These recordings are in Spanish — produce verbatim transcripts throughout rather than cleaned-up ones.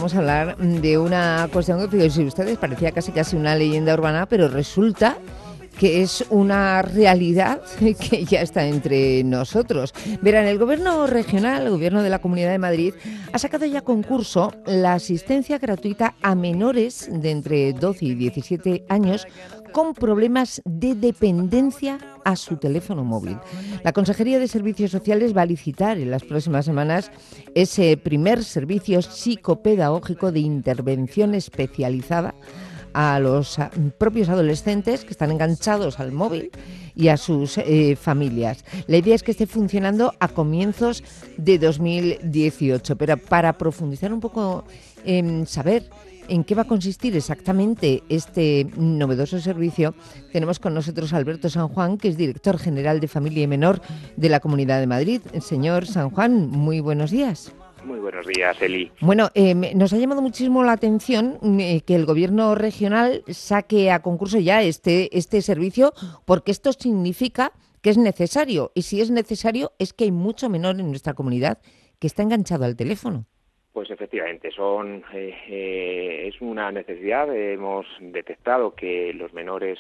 vamos a hablar de una cuestión que, fíjense ustedes, parecía casi casi una leyenda urbana, pero resulta que es una realidad que ya está entre nosotros. Verán, el Gobierno regional, el Gobierno de la Comunidad de Madrid, ha sacado ya a concurso la asistencia gratuita a menores de entre doce y diecisiete años con problemas de dependencia a su teléfono móvil. La Consejería de Servicios Sociales va a licitar en las próximas semanas ese primer servicio psicopedagógico de intervención especializada a los propios adolescentes que están enganchados al móvil y a sus eh, familias. La idea es que esté funcionando a comienzos de dos mil dieciocho, pero para profundizar un poco en saber en qué va a consistir exactamente este novedoso servicio, tenemos con nosotros a Alberto San Juan, que es director general de Familia y Menor de la Comunidad de Madrid. Señor San Juan, muy buenos días. Muy buenos días, Eli. Bueno, eh, nos ha llamado muchísimo la atención eh, que el Gobierno regional saque a concurso ya este, este servicio, porque esto significa que es necesario. Y si es necesario, es que hay mucho menor en nuestra comunidad que está enganchado al teléfono. Pues efectivamente, son eh, eh, es una necesidad. Hemos detectado que los menores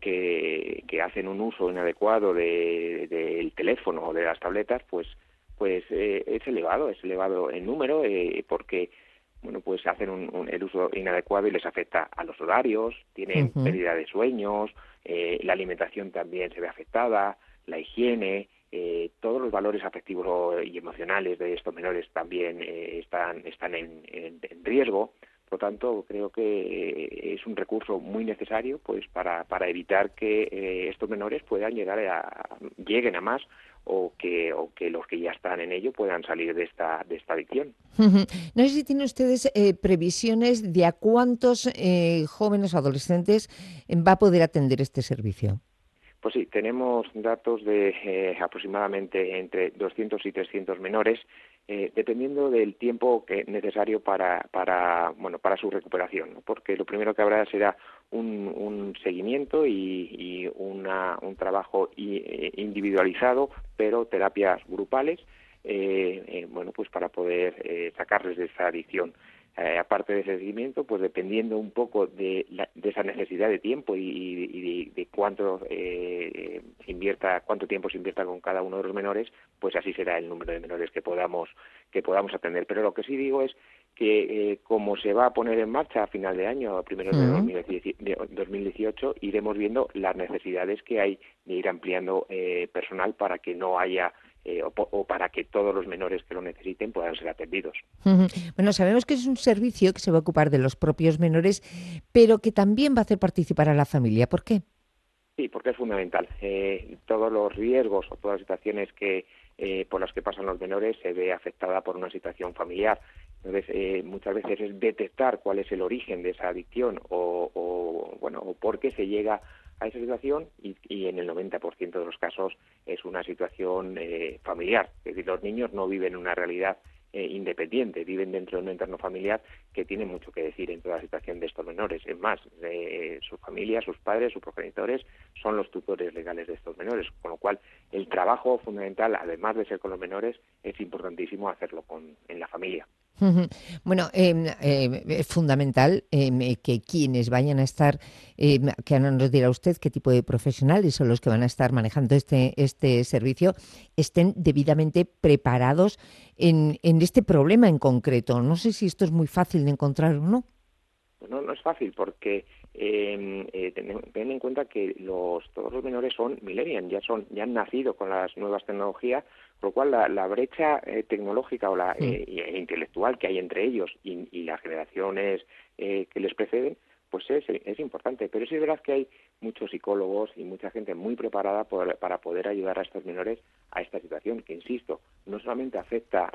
que, que hacen un uso inadecuado de, del teléfono o de las tabletas, pues pues eh, es elevado, es elevado en número, eh, porque bueno, pues hacen un, un, el uso inadecuado y les afecta a los horarios, tienen Uh-huh. pérdida de sueños, eh, la alimentación también se ve afectada, la higiene, eh, todos los valores afectivos y emocionales de estos menores también eh, están, están en, en, en riesgo. Por lo tanto, creo que es un recurso muy necesario, pues, para, para evitar que eh, estos menores puedan llegar a, lleguen a más, o que o que los que ya están en ello puedan salir de esta de esta adicción. Uh-huh. No sé si tienen ustedes eh, previsiones de a cuántos eh, jóvenes o adolescentes va a poder atender este servicio. Pues sí, tenemos datos de eh, aproximadamente entre doscientos y trescientos menores, eh, dependiendo del tiempo que necesario para para bueno para su recuperación, ¿no? Porque lo primero que habrá será un, un seguimiento y, y una, un trabajo individualizado, pero terapias grupales, eh, eh, bueno, pues para poder eh, sacarles de esa adicción. Eh, aparte de ese seguimiento, pues dependiendo un poco de, la, de esa necesidad de tiempo y, y de, de cuánto eh, se invierta, cuánto tiempo se invierta con cada uno de los menores, pues así será el número de menores que podamos que podamos atender. Pero lo que sí digo es que eh, como se va a poner en marcha a final de año, a primeros Uh-huh. de dos mil dieciocho, iremos viendo las necesidades que hay de ir ampliando eh, personal para que no haya Eh, o, o para que todos los menores que lo necesiten puedan ser atendidos. Uh-huh. Bueno, sabemos que es un servicio que se va a ocupar de los propios menores, pero que también va a hacer participar a la familia. ¿Por qué? Sí, porque es fundamental. Eh, todos los riesgos o todas las situaciones que eh, por las que pasan los menores se ve afectada por una situación familiar. Entonces, eh, muchas veces es detectar cuál es el origen de esa adicción o, o bueno, o por qué se llega a esa situación y, y en el noventa por ciento de los casos es una situación eh, familiar. Es decir, los niños no viven una realidad eh, independiente, viven dentro de un entorno familiar que tiene mucho que decir en toda la situación de estos menores. Es más, eh, su familia, sus padres, sus progenitores son los tutores legales de estos menores, con lo cual el trabajo fundamental, además de ser con los menores, es importantísimo hacerlo con, en la familia. Uh-huh. Bueno, eh, eh, es fundamental eh, que quienes vayan a estar, eh, que ahora nos dirá usted qué tipo de profesionales son los que van a estar manejando este, este servicio, estén debidamente preparados en, en este problema en concreto. No sé si esto es muy fácil de encontrar o no. Pues no, no es fácil porque eh, eh, ten, ten en cuenta que los todos los menores son millennials, ya son ya han nacido con las nuevas tecnologías, por lo cual la, la brecha eh, tecnológica o la eh, e intelectual que hay entre ellos y, y las generaciones eh, que les preceden, pues es, es importante. Pero sí es verdad que hay muchos psicólogos y mucha gente muy preparada por, para poder ayudar a estos menores a esta situación, que insisto, no solamente afecta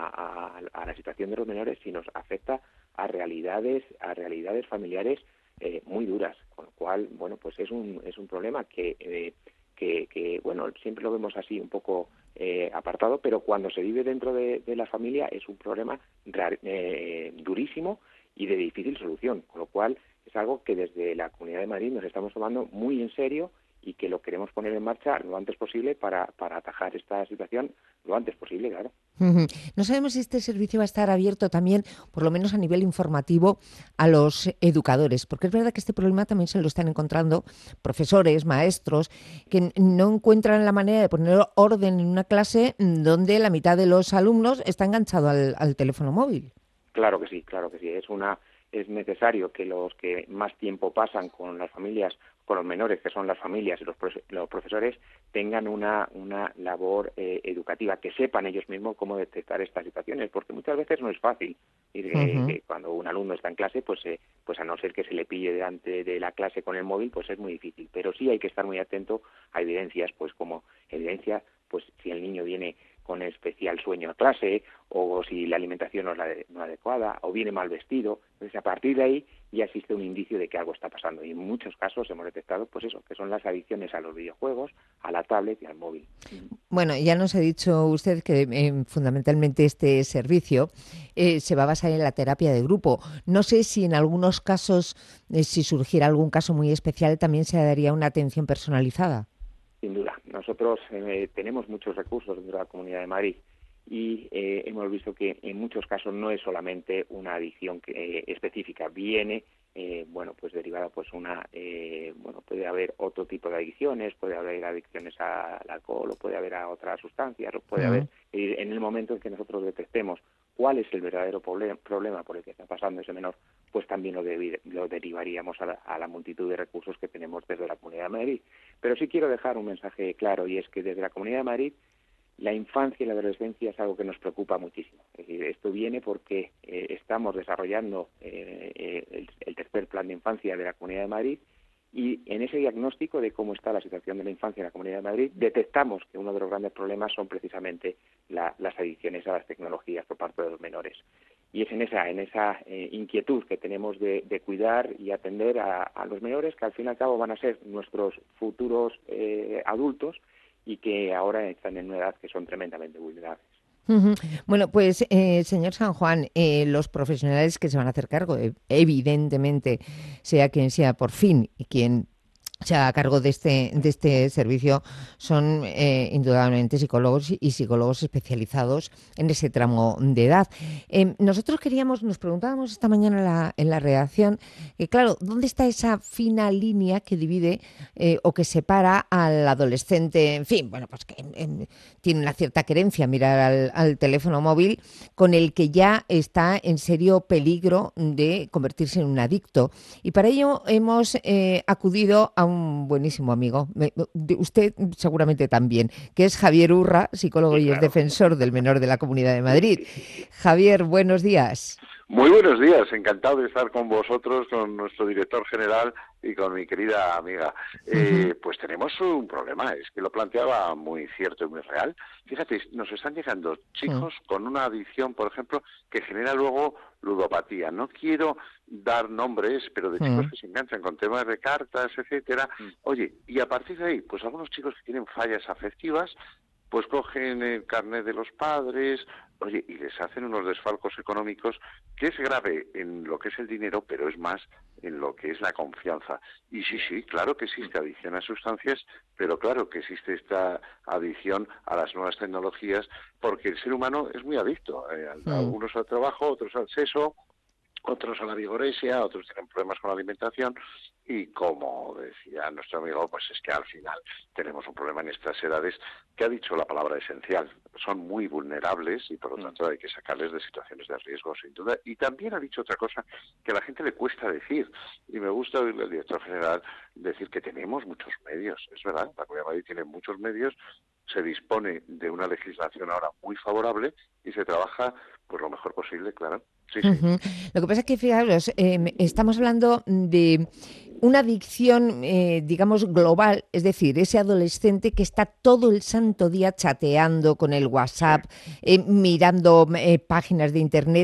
a, a, a la situación de los menores, sino afecta a realidades, a realidades familiares eh, muy duras, con lo cual, bueno, pues es un es un problema que eh, que, que bueno, siempre lo vemos así un poco eh, apartado, pero cuando se vive dentro de, de la familia es un problema eh, durísimo y de difícil solución, con lo cual es algo que desde la Comunidad de Madrid nos estamos tomando muy en serio y que lo queremos poner en marcha lo antes posible para, para atajar esta situación lo antes posible, claro. Uh-huh. No sabemos si este servicio va a estar abierto también, por lo menos a nivel informativo, a los educadores, porque es verdad que este problema también se lo están encontrando profesores, maestros, que no encuentran la manera de poner orden en una clase donde la mitad de los alumnos está enganchado al, al teléfono móvil. Claro que sí, claro que sí. Es una es necesario que los que más tiempo pasan con las familias, con los menores, que son las familias y los, los profesores, tengan una, una labor eh, educativa, que sepan ellos mismos cómo detectar estas situaciones, porque muchas veces no es fácil. Y que, uh-huh. que cuando un alumno está en clase, pues, eh, pues a no ser que se le pille delante de la clase con el móvil, pues es muy difícil. Pero sí hay que estar muy atento a evidencias, pues como evidencia, pues si el niño viene con especial sueño a clase, o si la alimentación no es la de, no adecuada, o viene mal vestido. Entonces, a partir de ahí ya existe un indicio de que algo está pasando. Y en muchos casos hemos detectado, pues eso, que son las adicciones a los videojuegos, a la tablet y al móvil. Bueno, ya nos ha dicho usted que eh, fundamentalmente este servicio eh, se va a basar en la terapia de grupo. No sé si en algunos casos, eh, si surgiera algún caso muy especial, también se daría una atención personalizada. Sin duda. Nosotros eh, tenemos muchos recursos dentro de la Comunidad de Madrid y eh, hemos visto que en muchos casos no es solamente una adicción que, eh, específica, viene, eh, bueno, pues derivada, pues una, eh, bueno, puede haber otro tipo de adicciones, puede haber adicciones al alcohol, o puede haber a otras sustancias, o puede uh-huh. haber, eh, en el momento en que nosotros detectemos cuál es el verdadero problem, problema por el que está pasando ese menor, pues también lo, de, lo derivaríamos a la, a la multitud de recursos que tenemos desde la Comunidad de Madrid. Pero sí quiero dejar un mensaje claro, y es que desde la Comunidad de Madrid la infancia y la adolescencia es algo que nos preocupa muchísimo. Es decir, esto viene porque eh, estamos desarrollando eh, eh, el, el tercer plan de infancia de la Comunidad de Madrid, y en ese diagnóstico de cómo está la situación de la infancia en la Comunidad de Madrid detectamos que uno de los grandes problemas son precisamente la, las adicciones a las tecnologías por parte de los menores. Y es en esa en esa eh, inquietud que tenemos de, de cuidar y atender a, a los menores, que al fin y al cabo van a ser nuestros futuros eh, adultos, y que ahora están en una edad que son tremendamente vulnerables. Uh-huh. Bueno, pues, eh, señor San Juan, eh, los profesionales que se van a hacer cargo, eh, evidentemente, sea quien sea por fin y quien se haga cargo de este de este servicio, son eh, indudablemente psicólogos y psicólogos especializados en ese tramo de edad. Eh, nosotros queríamos, nos preguntábamos esta mañana en la, en la redacción, que claro, ¿dónde está esa fina línea que divide eh, o que separa al adolescente, en fin, bueno, pues que en, tiene una cierta querencia mirar al, al teléfono móvil, con el que ya está en serio peligro de convertirse en un adicto? Y para ello hemos eh, acudido a un un buenísimo amigo, usted seguramente también, que es Javier Urra, psicólogo sí, claro. y es defensor del menor de la Comunidad de Madrid. Javier, buenos días. Muy buenos días, encantado de estar con vosotros, con nuestro director general y con mi querida amiga. Eh, uh-huh. Pues tenemos un problema, es que lo planteaba muy cierto y muy real. Fíjate, nos están llegando chicos uh-huh. con una adicción, por ejemplo, que genera luego ludopatía. No quiero dar nombres, pero de uh-huh. chicos que se enganchan con temas de cartas, etcétera. Uh-huh. Oye, y a partir de ahí, pues algunos chicos que tienen fallas afectivas, pues cogen el carnet de los padres, oye, y les hacen unos desfalcos económicos, que es grave en lo que es el dinero, pero es más en lo que es la confianza. Y sí, sí, claro que existe adicción a sustancias, pero claro que existe esta adicción a las nuevas tecnologías, porque el ser humano es muy adicto, eh, mm. algunos al trabajo, otros al sexo, otros a la vigoresia, otros tienen problemas con la alimentación, y como decía nuestro amigo, pues es que al final tenemos un problema en estas edades que ha dicho la palabra esencial. Son muy vulnerables y por lo tanto hay que sacarles de situaciones de riesgo, sin duda. Y también ha dicho otra cosa que a la gente le cuesta decir, y me gusta oírle al director general decir que tenemos muchos medios. Es verdad, la Comunidad de Madrid tiene muchos medios, se dispone de una legislación ahora muy favorable y se trabaja pues lo mejor posible, claro. Sí, sí. Uh-huh. Lo que pasa es que, fijaros, eh, estamos hablando de una adicción, eh, digamos, global, es decir, ese adolescente que está todo el santo día chateando con el WhatsApp, eh, mirando eh, páginas de Internet,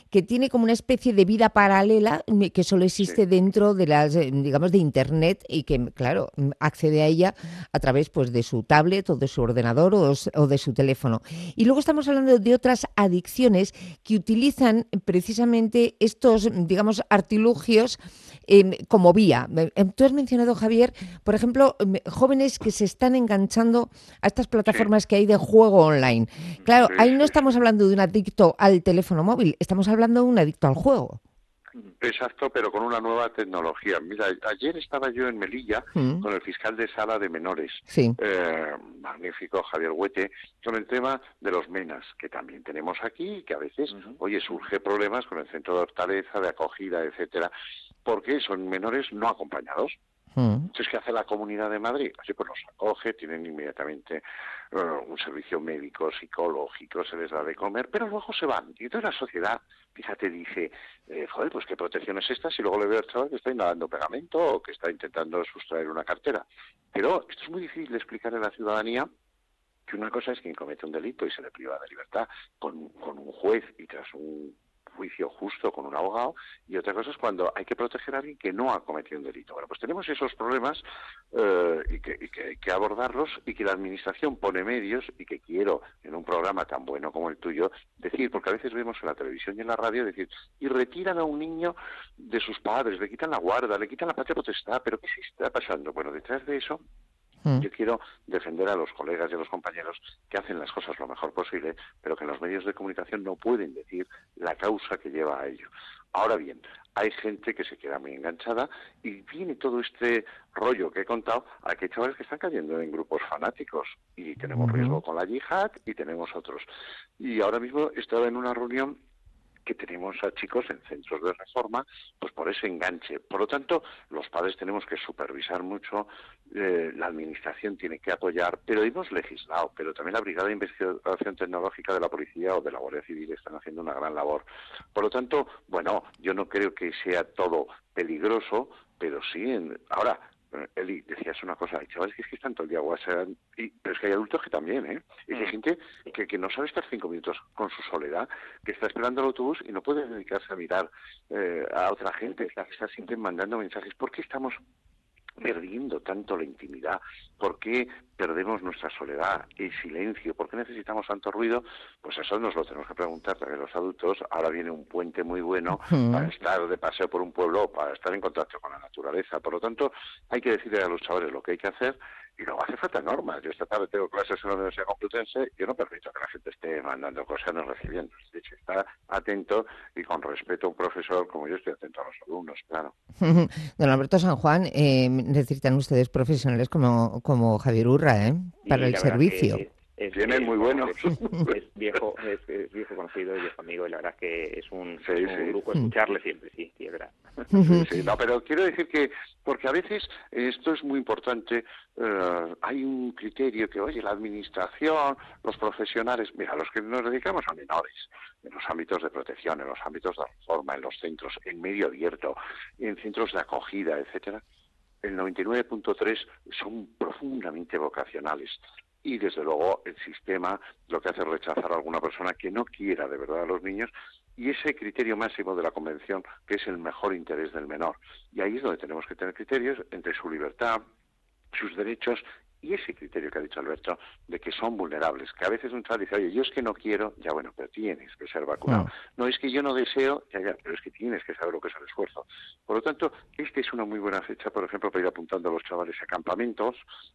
que tiene como una especie de vida paralela que solo existe Sí. dentro de las, eh, digamos, de Internet y que, claro, accede a ella a través pues de su tablet o de su ordenador o, o de su teléfono. Y luego estamos hablando de otras adicciones que utilizan precisamente estos, digamos, artilugios eh, como vía. Tú has mencionado, Javier, por ejemplo, jóvenes que se están enganchando a estas plataformas Sí. que hay de juego online. Claro, Sí, ahí no sí, estamos sí. hablando de un adicto al teléfono móvil, estamos hablando de un adicto al juego. Exacto, pero con una nueva tecnología. Mira, ayer estaba yo en Melilla Mm. con el fiscal de sala de menores, Sí. eh, magnífico Javier Huete, con el tema de los MENAS, que también tenemos aquí y que a veces, uh-huh. oye, surge problemas con el centro de Hortaleza, de acogida, etcétera, porque son menores no acompañados. Entonces, ¿qué hace la Comunidad de Madrid? Así pues los acoge, tienen inmediatamente uh, un servicio médico, psicológico, se les da de comer, pero luego se van. Y entonces la sociedad, fíjate, dice, eh, joder, pues qué protección es esta si luego le veo al chaval que está inhalando pegamento o que está intentando sustraer una cartera. Pero esto es muy difícil de explicar a la ciudadanía, que una cosa es quien comete un delito y se le priva de libertad con, con un juez y tras un juicio justo con un abogado, y otra cosa es cuando hay que proteger a alguien que no ha cometido un delito. Bueno, pues tenemos esos problemas eh, y, que, y que hay que abordarlos y que la Administración pone medios y que quiero, en un programa tan bueno como el tuyo, decir, porque a veces vemos en la televisión y en la radio decir, y retiran a un niño de sus padres, le quitan la guarda, le quitan la patria potestad, pero ¿qué se está pasando? Bueno, detrás de eso yo quiero defender a los colegas y a los compañeros que hacen las cosas lo mejor posible, pero que en los medios de comunicación no pueden decir la causa que lleva a ello. Ahora bien, hay gente que se queda muy enganchada y viene todo este rollo que he contado a que hay chavales que están cayendo en grupos fanáticos y tenemos uh-huh. riesgo con la yihad y tenemos otros. Y ahora mismo estaba en una reunión que tenemos a chicos en centros de reforma, pues por ese enganche. Por lo tanto, los padres tenemos que supervisar mucho, eh, la administración tiene que apoyar, pero hemos legislado, pero también la Brigada de Investigación Tecnológica de la Policía o de la Guardia Civil están haciendo una gran labor. Por lo tanto, bueno, yo no creo que sea todo peligroso, pero sí, en, ahora... Eli, decías una cosa, hay chavales que es que están todo el día WhatsApp, y, pero es que hay adultos que también, ¿eh? Y hay gente que, que no sabe estar cinco minutos con su soledad, que está esperando el autobús y no puede dedicarse a mirar eh, a otra gente, está, está siempre mandando mensajes. ¿Por qué estamos perdiendo tanto la intimidad? ¿Por qué perdemos nuestra soledad, el silencio? ¿Por qué necesitamos tanto ruido? Pues eso nos lo tenemos que preguntar también los adultos. Ahora viene un puente muy bueno uh-huh. para estar de paseo por un pueblo, para estar en contacto con la naturaleza. Por lo tanto, hay que decirle a los chavales lo que hay que hacer y luego hace falta normas. Yo esta tarde tengo clases en la Universidad Complutense, yo no permito que la gente esté mandando cosas no recibiendo. De hecho, está atento y con respeto a un profesor, como yo estoy atento a los alumnos, claro. Don Alberto San Juan, eh, necesitan ustedes profesionales como, como Javier Urra, ¿eh? Para el servicio. Es, es, Vienen muy buenos. Es, es viejo, es, es viejo conocido y viejo amigo, y la verdad es que es un, sí, un sí. grupo escucharle siempre, sí, sí, es verdad. Sí, sí, no, pero quiero decir que, porque a veces esto es muy importante, eh, hay un criterio que, oye, la administración, los profesionales, mira, los que nos dedicamos a menores, en los ámbitos de protección, en los ámbitos de reforma, en los centros, en medio abierto, en centros de acogida, etcétera, el noventa y nueve punto tres son profundamente vocacionales. Y, desde luego, el sistema lo que hace es rechazar a alguna persona que no quiera de verdad a los niños, y ese criterio máximo de la Convención, que es el mejor interés del menor. Y ahí es donde tenemos que tener criterios entre su libertad, sus derechos y ese criterio que ha dicho Alberto, de que son vulnerables. Que a veces un chaval dice, oye, yo es que no quiero, ya bueno, pero tienes que ser vacunado. No, no es que yo no deseo, ya, ya, pero es que tienes que saber lo que es el esfuerzo. Por lo tanto, esta es una muy buena fecha, por ejemplo, para ir apuntando a los chavales a campamentos,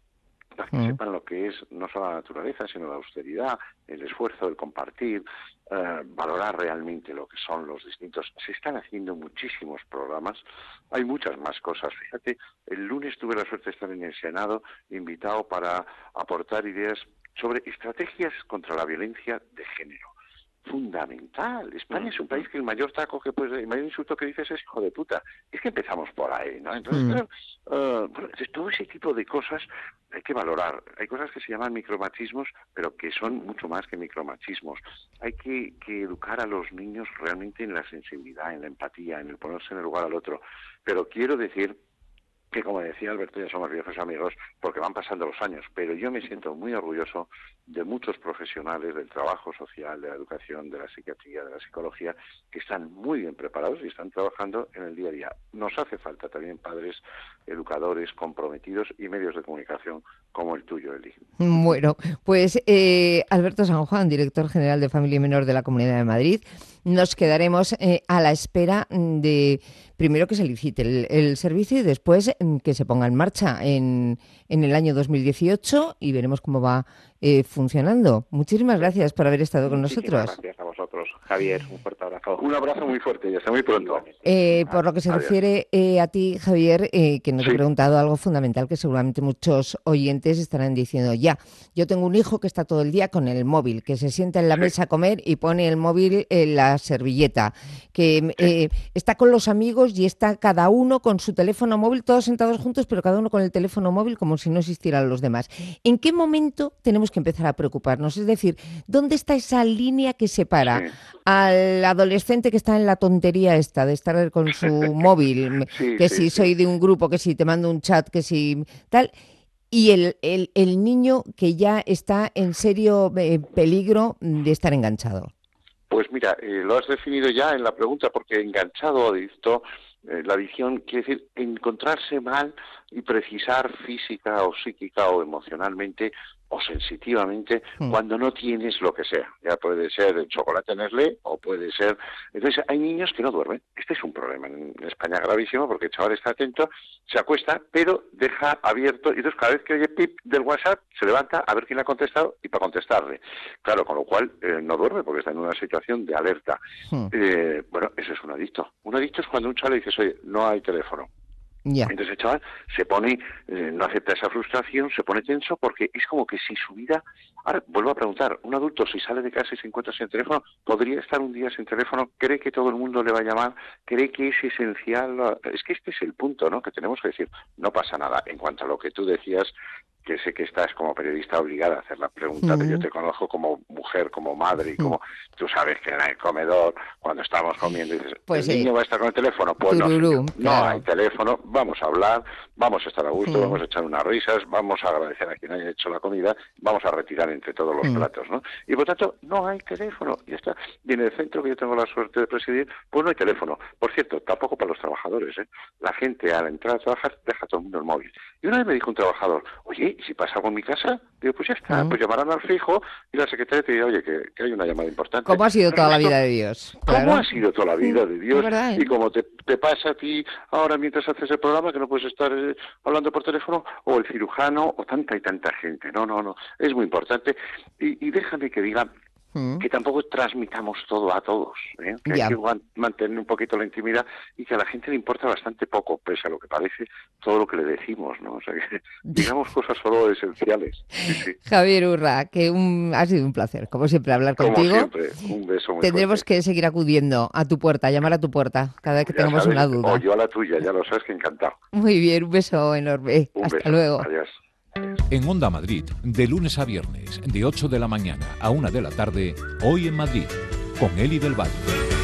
para que mm. sepan lo que es no solo la naturaleza, sino la austeridad, el esfuerzo, el compartir, eh, valorar realmente lo que son los distintos. Se están haciendo muchísimos programas, hay muchas más cosas. Fíjate, el lunes tuve la suerte de estar en el Senado, invitado para aportar ideas sobre estrategias contra la violencia de género. Fundamental. España es un país que el mayor taco que puedes, el mayor insulto que dices es hijo de puta. Es que empezamos por ahí, ¿no? Entonces, mm. claro, uh, bueno, todo ese tipo de cosas hay que valorar. Hay cosas que se llaman micromachismos, pero que son mucho más que micromachismos. Hay que, que educar a los niños realmente en la sensibilidad, en la empatía, en el ponerse en el lugar al otro. Pero quiero decir que, como decía Alberto, ya somos viejos amigos porque van pasando los años, pero yo me siento muy orgulloso de muchos profesionales del trabajo social, de la educación, de la psiquiatría, de la psicología, que están muy bien preparados y están trabajando en el día a día. Nos hace falta también padres, educadores comprometidos y medios de comunicación como el tuyo, Eli. Bueno, pues eh, Alberto San Juan, director general de Familia y Menor de la Comunidad de Madrid, nos quedaremos eh, a la espera de, primero que se licite el, el servicio y después que se ponga en marcha en, en el año dos mil dieciocho y veremos cómo va eh, funcionando. Muchísimas gracias por haber estado con Muchísimas nosotros. Gracias a vosotros, Javier. Un fuerte abrazo. Un abrazo muy fuerte y hasta muy pronto. Eh, por lo que se Adiós. refiere eh, a ti, Javier, eh, que nos Sí. he preguntado algo fundamental que seguramente muchos oyentes estarán diciendo, ya, yo tengo un hijo que está todo el día con el móvil, que se sienta en la Sí. mesa a comer y pone el móvil en la servilleta, que eh, está con los amigos y está cada uno con su teléfono móvil, todos sentados juntos, pero cada uno con el teléfono móvil como si no existieran los demás. ¿En qué momento tenemos que empezar a preocuparnos? Es decir, ¿dónde está esa línea que separa Sí. al adolescente que está en la tontería esta de estar con su móvil, Sí, que sí, si sí. soy de un grupo, que si te mando un chat, que si tal, y el, el, el niño que ya está en serio eh, peligro de estar enganchado? Pues mira, eh, lo has definido ya en la pregunta, porque enganchado o adicto, eh, la adicción quiere decir encontrarse mal y precisar física o psíquica o emocionalmente o sensitivamente Hmm. cuando no tienes lo que sea. Ya puede ser el chocolate Nestlé o puede ser... Entonces hay niños que no duermen. Este es un problema en España gravísimo porque el chaval está atento, se acuesta, pero deja abierto y entonces cada vez que oye pip del WhatsApp se levanta a ver quién le ha contestado y para contestarle. Claro, con lo cual eh, no duerme porque está en una situación de alerta. Hmm. Eh, bueno, eso es un adicto. Un adicto es cuando un chaval le dices, oye, no hay teléfono. Ya. Entonces el chaval se pone, eh, no acepta esa frustración, se pone tenso porque es como que si su vida... Ahora, vuelvo a preguntar, un adulto si sale de casa y se encuentra sin teléfono, ¿podría estar un día sin teléfono? ¿Cree que todo el mundo le va a llamar? ¿Cree que es esencial? Es que este es el punto, ¿no?, que tenemos que decir, no pasa nada. En cuanto a lo que tú decías, que sé que estás como periodista obligada a hacer la pregunta, Mm. de yo te conozco como mujer, como madre, y Mm. como tú sabes que en el comedor, cuando estamos comiendo, dices, Pues ¿el sí. niño va a estar con el teléfono? Pues no, Tururú, señor. No claro. hay teléfono, vamos a hablar, vamos a estar a gusto, Mm. vamos a echar unas risas, vamos a agradecer a quien haya hecho la comida, vamos a retirar entre todos los Mm. platos, ¿no? Y por tanto, no hay teléfono, y ya está. Y en el centro que yo tengo la suerte de presidir, pues no hay teléfono. Por cierto, tampoco para los trabajadores, ¿eh? La gente al entrar a trabajar deja todo el mundo el móvil. Y una vez me dijo un trabajador, oye, ¿y si pasa algo en mi casa? Digo, pues ya está, Mm. pues llamarán al fijo y la secretaria te dirá, oye, que, que hay una llamada importante. ¿Cómo ha sido El toda la resto- vida de Dios? ¿Cómo Claro. ha sido toda la vida de Dios? Es verdad, ¿eh? Y como te, te pasa a ti ahora mientras haces el programa, que no puedes estar eh, hablando por teléfono, o el cirujano, o tanta y tanta gente. No, no, no, es muy importante. Y, y déjame que diga Mm. que tampoco transmitamos todo a todos, ¿eh? Que Ya. hay que man- mantener un poquito la intimidad y que a la gente le importa bastante poco, pese a lo que parece todo lo que le decimos, ¿no? O sea, que digamos cosas solo esenciales. Sí, sí. Javier Urra, que un, ha sido un placer, como siempre, hablar Como contigo. siempre, un beso muy Tendremos fuerte. que seguir acudiendo a tu puerta, llamar a tu puerta cada vez que Ya tengamos sabes, una duda. o yo a la tuya, ya lo sabes, que encantado. Muy bien, un beso enorme. Un Hasta beso. luego. Adiós. En Onda Madrid, de lunes a viernes, de ocho de la mañana a una de la tarde, Hoy en Madrid, con Eli del Valle.